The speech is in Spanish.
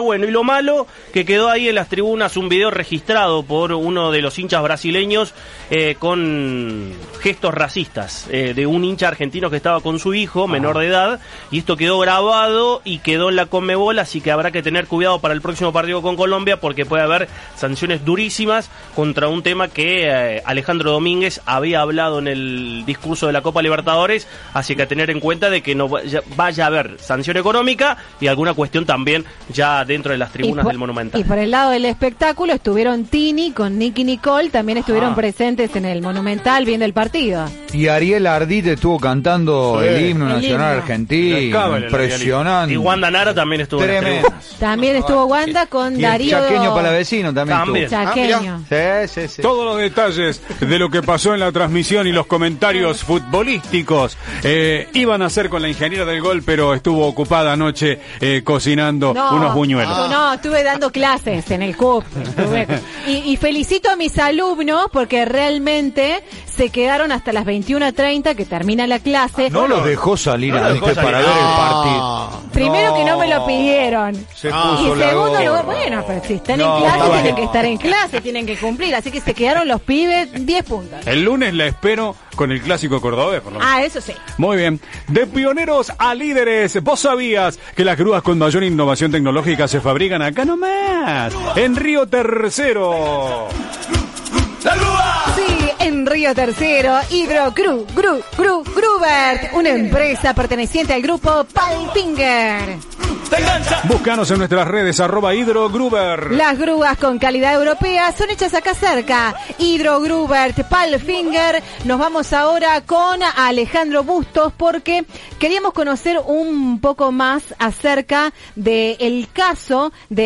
bueno. Y lo malo, que quedó ahí en las tribunas un video registrado por uno de los hinchas brasileños con gestos racistas de un hincha argentino que estaba con su hijo, menor de edad, y esto quedó grabado y quedó en la Conmebol, así que habrá que tener cuidado para el próximo partido con Colombia, porque puede haber sanciones durísimas contra un tema que Alejandro Domínguez había hablado en el discurso de la Copa Libertadores, así que a tener en cuenta de que no vaya a haber sanción económica y alguna cuestión también ya dentro de las tribunas del Monumental. Y por el lado del espectáculo estuvieron Tini con Nicky Nicole, también estuvieron presentes en el Monumental viendo el partido. Y Ariel Ardit estuvo cantando el himno nacional argentino, impresionante. Y Wanda Nara también estuvo en las tribunas. También estuvo Wanda con y Darío. el Chaqueño Palavecino también estuvo. Chaqueño. Sí. Todos los detalles de lo que pasó en la transmisión y los comentarios futbolísticos iban a ser con la ingeniera del gol, pero estuvo ocupada anoche cocinando unos buñuelos. No, estuve dando clases en el CUP. Y felicito a mis alumnos porque realmente se quedaron hasta las 21:30 que termina la clase. No los dejó salir antes para ver el partido. Primero que no me lo pidieron. Y segundo lugar, bueno, pero si están en clase tienen que estar en clase, tienen que cumplir. Así que se quedaron los pibes 10 puntos. El lunes la espero con el clásico cordobés, por lo menos. Eso sí. Muy bien. De pioneros a líderes, ¿vos sabías que las grúas con mayor innovación tecnológica se fabrican acá nomás? En Río Tercero. Sí, en Río Tercero, Grubert, una empresa perteneciente al grupo Palfinger. Búscanos en nuestras redes, @HidroGruber. Las grúas con calidad europea son hechas acá cerca. Grubert, Palfinger. Nos vamos ahora con Alejandro Bustos porque queríamos conocer un poco más acerca del caso de